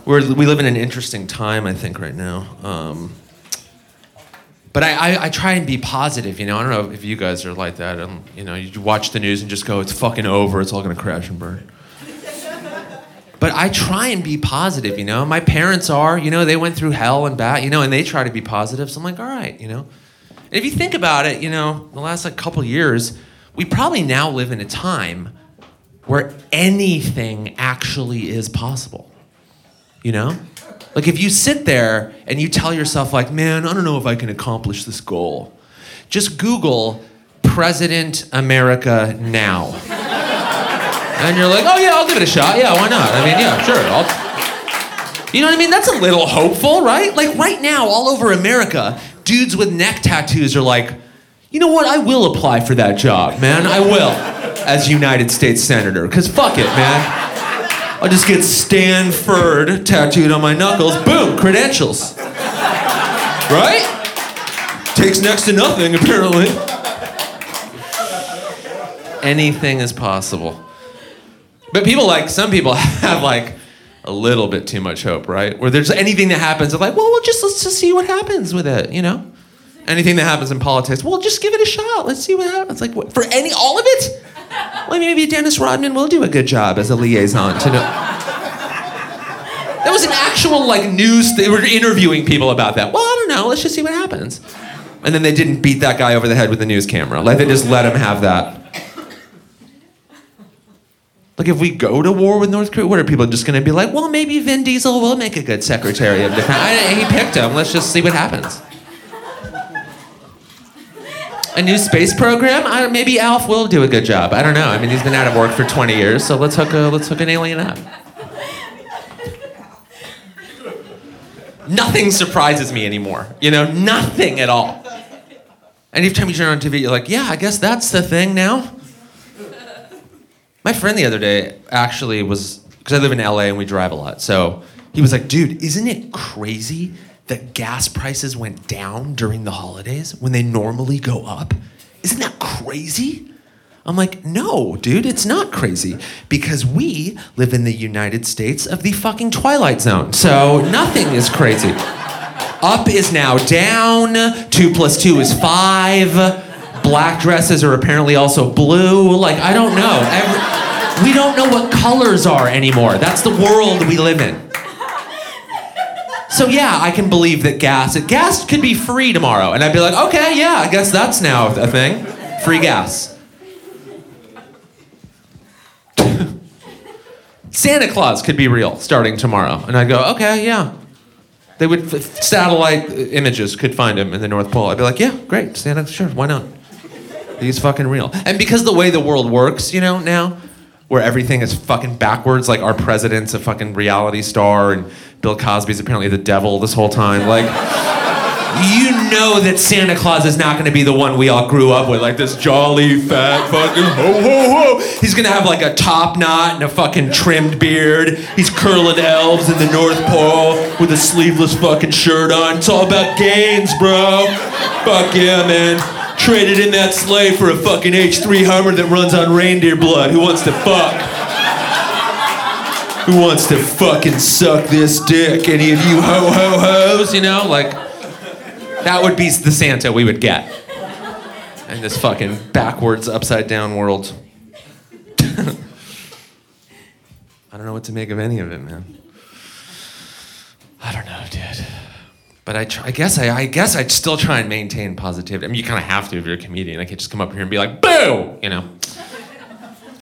we live in an interesting time, I think, right now. But I try and be positive, you know. I don't know if you guys are like that. You know, you watch the news and just go, it's fucking over. It's all gonna crash and burn. But I try and be positive, you know. My parents are, you know, they went through hell and back, you know, and they try to be positive. So I'm like, all right, you know. And if you think about it, you know, the last couple years, we probably now live in a time where anything actually is possible, you know? Like if you sit there and you tell yourself like, man, I don't know if I can accomplish this goal. Just Google President America now. And you're like, oh yeah, I'll give it a shot. Yeah, why not? I mean, yeah, sure. You know what I mean? That's a little hopeful, right? Like right now, all over America, dudes with neck tattoos are like, you know what? I will apply for that job, man. I will, as United States Senator. Because fuck it, man. I'll just get Stanford tattooed on my knuckles. Boom, credentials. Right? Takes next to nothing, apparently. Anything is possible. But some people have like a little bit too much hope, right? Where there's anything that happens, they're like, well, let's just see what happens with it, you know? Anything that happens in politics, well, just give it a shot. Let's see what happens. Like, what, all of it? Well, maybe Dennis Rodman will do a good job as a liaison to know. That was an actual like news. They were interviewing people about that. Well, I don't know. Let's just see what happens. And then they didn't beat that guy over the head with the news camera. Like they just let him have that. Like if we go to war with North Korea, what are people just going to be like? Well, maybe Vin Diesel will make a good Secretary of Defense. He picked him. Let's just see what happens. A new space program? Maybe Alf will do a good job. I don't know. I mean, he's been out of work for 20 years, so let's hook an alien up. Nothing surprises me anymore. You know, nothing at all. Anytime you turn on TV, you're like, yeah, I guess that's the thing now. My friend the other day actually was, because I live in LA and we drive a lot, so he was like, dude, isn't it crazy that gas prices went down during the holidays when they normally go up? Isn't that crazy? I'm like, no, dude, it's not crazy. Because we live in the United States of the fucking Twilight Zone. So nothing is crazy. Up is now down. 2 + 2 is 5. Black dresses are apparently also blue. Like, I don't know. We don't know what colors are anymore. That's the world we live in. So yeah, I can believe that gas could be free tomorrow. And I'd be like, okay, yeah, I guess that's now a thing. Free gas. Santa Claus could be real starting tomorrow. And I'd go, okay, yeah. They would, satellite images could find him in the North Pole. I'd be like, yeah, great, Santa, sure, why not? He's fucking real. And because the way the world works, you know, now, where everything is fucking backwards, like our president's a fucking reality star and Bill Cosby's apparently the devil this whole time. Like, you know that Santa Claus is not gonna be the one we all grew up with, like this jolly, fat, fucking ho, ho, ho. He's gonna have like a top knot and a fucking trimmed beard. He's curling elves in the North Pole with a sleeveless fucking shirt on. It's all about gains, bro. Fuck yeah, man. Traded in that sleigh for a fucking H3 Hummer that runs on reindeer blood. Who wants to fuck? Who wants to fucking suck this dick? Any of you ho-ho-hos? You know, like, that would be the Santa we would get. In this fucking backwards, upside-down world. I don't know what to make of any of it, man. I don't know, dude. But I guess I'd still try and maintain positivity. I mean, you kind of have to if you're a comedian. I can't just come up here and be like, boo! You know?